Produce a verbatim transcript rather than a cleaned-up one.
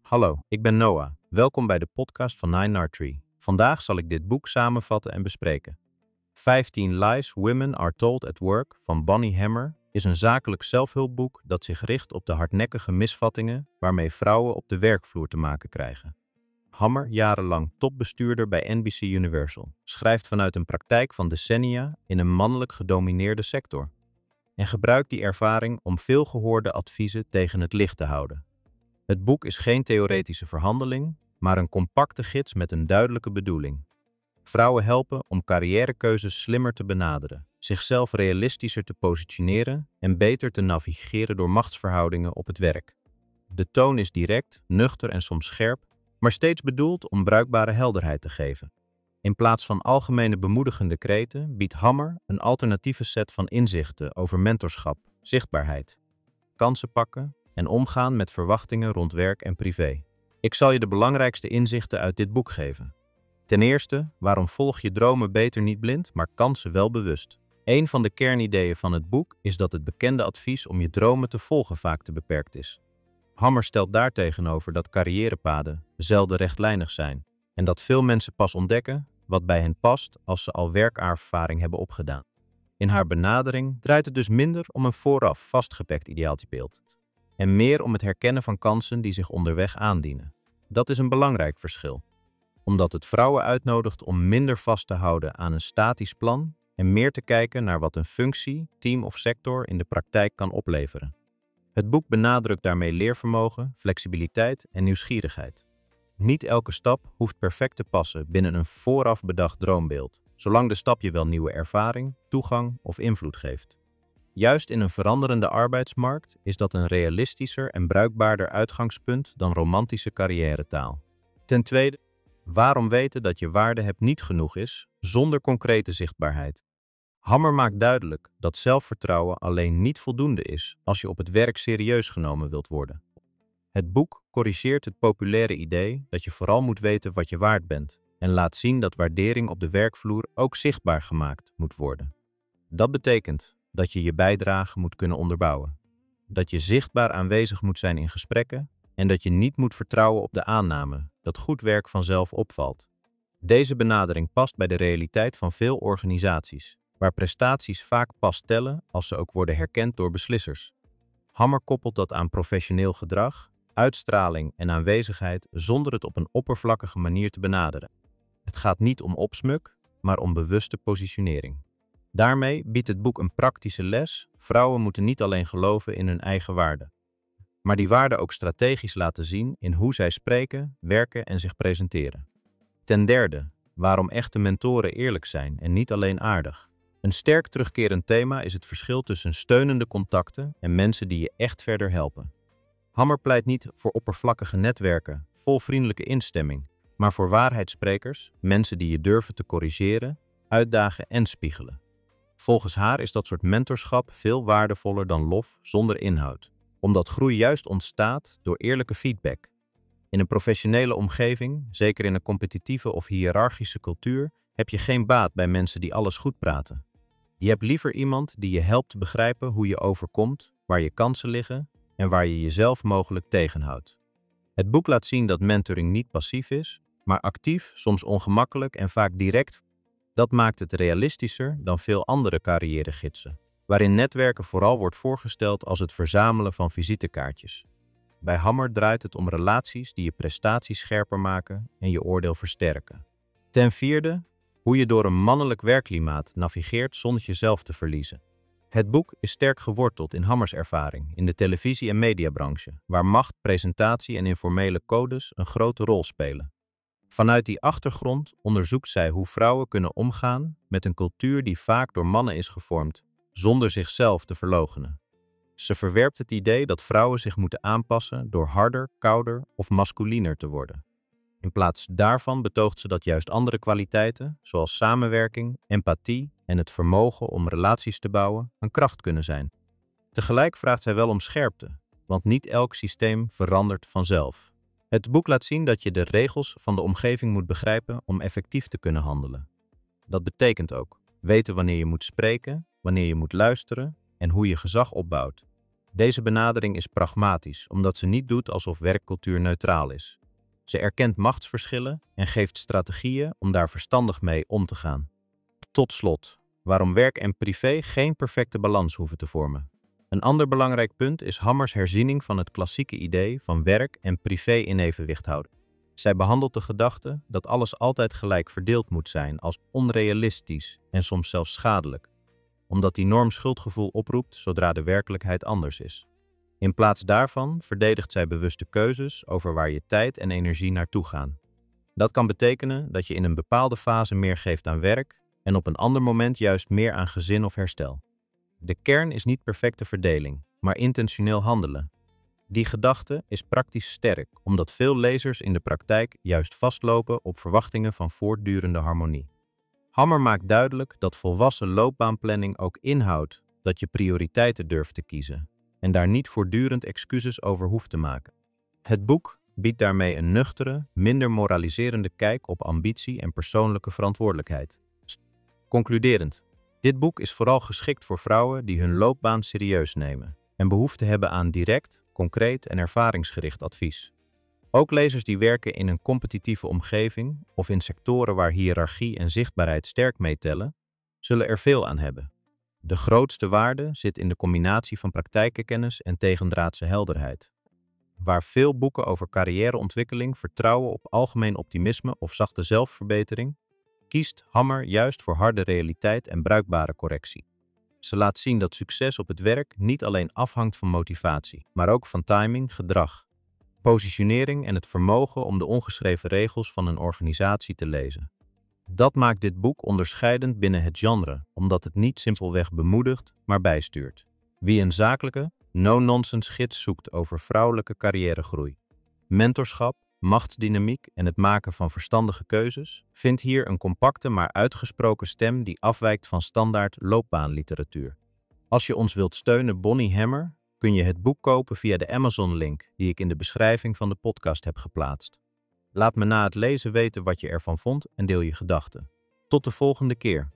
Hallo, ik ben Noah. Welkom bij de podcast van Nine Nard Tree. Vandaag zal ik dit boek samenvatten en bespreken. vijftien Lies Women Are Told at Work van Bonnie Hammer is een zakelijk zelfhulpboek dat zich richt op de hardnekkige misvattingen waarmee vrouwen op de werkvloer te maken krijgen. Hammer, jarenlang topbestuurder bij N B C Universal, schrijft vanuit een praktijk van decennia in een mannelijk gedomineerde sector en gebruikt die ervaring om veelgehoorde adviezen tegen het licht te houden. Het boek is geen theoretische verhandeling, maar een compacte gids met een duidelijke bedoeling. Vrouwen helpen om carrièrekeuzes slimmer te benaderen, zichzelf realistischer te positioneren en beter te navigeren door machtsverhoudingen op het werk. De toon is direct, nuchter en soms scherp, maar steeds bedoeld om bruikbare helderheid te geven. In plaats van algemene bemoedigende kreten biedt Hammer een alternatieve set van inzichten over mentorschap, zichtbaarheid, kansen pakken en omgaan met verwachtingen rond werk en privé. Ik zal je de belangrijkste inzichten uit dit boek geven. Ten eerste, waarom volg je dromen beter niet blind, maar kansen wel bewust? Een van de kernideeën van het boek is dat het bekende advies om je dromen te volgen vaak te beperkt is. Hammer stelt daartegenover dat carrièrepaden zelden rechtlijnig zijn en dat veel mensen pas ontdekken wat bij hen past als ze al werkervaring hebben opgedaan. In haar benadering draait het dus minder om een vooraf vastgepakt ideaaltypebeeld en meer om het herkennen van kansen die zich onderweg aandienen. Dat is een belangrijk verschil, omdat het vrouwen uitnodigt om minder vast te houden aan een statisch plan en meer te kijken naar wat een functie, team of sector in de praktijk kan opleveren. Het boek benadrukt daarmee leervermogen, flexibiliteit en nieuwsgierigheid. Niet elke stap hoeft perfect te passen binnen een vooraf bedacht droombeeld, zolang de stap je wel nieuwe ervaring, toegang of invloed geeft. Juist in een veranderende arbeidsmarkt is dat een realistischer en bruikbaarder uitgangspunt dan romantische carrièretaal. Ten tweede, waarom weten dat je waarde hebt niet genoeg is zonder concrete zichtbaarheid? Hammer maakt duidelijk dat zelfvertrouwen alleen niet voldoende is als je op het werk serieus genomen wilt worden. Het boek corrigeert het populaire idee dat je vooral moet weten wat je waard bent en laat zien dat waardering op de werkvloer ook zichtbaar gemaakt moet worden. Dat betekent dat je je bijdrage moet kunnen onderbouwen, dat je zichtbaar aanwezig moet zijn in gesprekken en dat je niet moet vertrouwen op de aanname dat goed werk vanzelf opvalt. Deze benadering past bij de realiteit van veel organisaties, waar prestaties vaak pas tellen als ze ook worden herkend door beslissers. Hammer koppelt dat aan professioneel gedrag, uitstraling en aanwezigheid zonder het op een oppervlakkige manier te benaderen. Het gaat niet om opsmuk, maar om bewuste positionering. Daarmee biedt het boek een praktische les. Vrouwen moeten niet alleen geloven in hun eigen waarde, maar die waarde ook strategisch laten zien in hoe zij spreken, werken en zich presenteren. Ten derde, waarom echte mentoren eerlijk zijn en niet alleen aardig. Een sterk terugkerend thema is het verschil tussen steunende contacten en mensen die je echt verder helpen. Hammer pleit niet voor oppervlakkige netwerken, vol vriendelijke instemming, maar voor waarheidssprekers, mensen die je durven te corrigeren, uitdagen en spiegelen. Volgens haar is dat soort mentorschap veel waardevoller dan lof zonder inhoud, omdat groei juist ontstaat door eerlijke feedback. In een professionele omgeving, zeker in een competitieve of hiërarchische cultuur, heb je geen baat bij mensen die alles goed praten. Je hebt liever iemand die je helpt begrijpen hoe je overkomt, waar je kansen liggen en waar je jezelf mogelijk tegenhoudt. Het boek laat zien dat mentoring niet passief is, maar actief, soms ongemakkelijk en vaak direct. Dat maakt het realistischer dan veel andere carrièregidsen, waarin netwerken vooral wordt voorgesteld als het verzamelen van visitekaartjes. Bij Hammer draait het om relaties die je prestaties scherper maken en je oordeel versterken. Ten vierde, hoe je door een mannelijk werkklimaat navigeert zonder jezelf te verliezen. Het boek is sterk geworteld in Hammers ervaring in de televisie- en mediabranche, waar macht, presentatie en informele codes een grote rol spelen. Vanuit die achtergrond onderzoekt zij hoe vrouwen kunnen omgaan met een cultuur die vaak door mannen is gevormd, zonder zichzelf te verloochenen. Ze verwerpt het idee dat vrouwen zich moeten aanpassen door harder, kouder of masculiner te worden. In plaats daarvan betoogt ze dat juist andere kwaliteiten, zoals samenwerking, empathie en het vermogen om relaties te bouwen, een kracht kunnen zijn. Tegelijk vraagt zij wel om scherpte, want niet elk systeem verandert vanzelf. Het boek laat zien dat je de regels van de omgeving moet begrijpen om effectief te kunnen handelen. Dat betekent ook weten wanneer je moet spreken, wanneer je moet luisteren en hoe je gezag opbouwt. Deze benadering is pragmatisch, omdat ze niet doet alsof werkcultuur neutraal is. Ze erkent machtsverschillen en geeft strategieën om daar verstandig mee om te gaan. Tot slot, waarom werk en privé geen perfecte balans hoeven te vormen. Een ander belangrijk punt is Hammers herziening van het klassieke idee van werk en privé in evenwicht houden. Zij behandelt de gedachte dat alles altijd gelijk verdeeld moet zijn als onrealistisch en soms zelfs schadelijk, omdat die norm schuldgevoel oproept zodra de werkelijkheid anders is. In plaats daarvan verdedigt zij bewuste keuzes over waar je tijd en energie naartoe gaan. Dat kan betekenen dat je in een bepaalde fase meer geeft aan werk en op een ander moment juist meer aan gezin of herstel. De kern is niet perfecte verdeling, maar intentioneel handelen. Die gedachte is praktisch sterk, omdat veel lezers in de praktijk juist vastlopen op verwachtingen van voortdurende harmonie. Hammer maakt duidelijk dat volwassen loopbaanplanning ook inhoudt dat je prioriteiten durft te kiezen en daar niet voortdurend excuses over hoeft te maken. Het boek biedt daarmee een nuchtere, minder moraliserende kijk op ambitie en persoonlijke verantwoordelijkheid. Concluderend, dit boek is vooral geschikt voor vrouwen die hun loopbaan serieus nemen en behoefte hebben aan direct, concreet en ervaringsgericht advies. Ook lezers die werken in een competitieve omgeving of in sectoren waar hiërarchie en zichtbaarheid sterk meetellen, zullen er veel aan hebben. De grootste waarde zit in de combinatie van praktijkenkennis en tegendraadse helderheid. Waar veel boeken over carrièreontwikkeling vertrouwen op algemeen optimisme of zachte zelfverbetering, kiest Hammer juist voor harde realiteit en bruikbare correctie. Ze laat zien dat succes op het werk niet alleen afhangt van motivatie, maar ook van timing, gedrag, positionering en het vermogen om de ongeschreven regels van een organisatie te lezen. Dat maakt dit boek onderscheidend binnen het genre, omdat het niet simpelweg bemoedigt, maar bijstuurt. Wie een zakelijke, no-nonsense gids zoekt over vrouwelijke carrièregroei, mentorschap, machtsdynamiek en het maken van verstandige keuzes, vindt hier een compacte maar uitgesproken stem die afwijkt van standaard loopbaanliteratuur. Als je ons wilt steunen, Bonnie Hammer, kun je het boek kopen via de Amazon-link die ik in de beschrijving van de podcast heb geplaatst. Laat me na het lezen weten wat je ervan vond en deel je gedachten. Tot de volgende keer.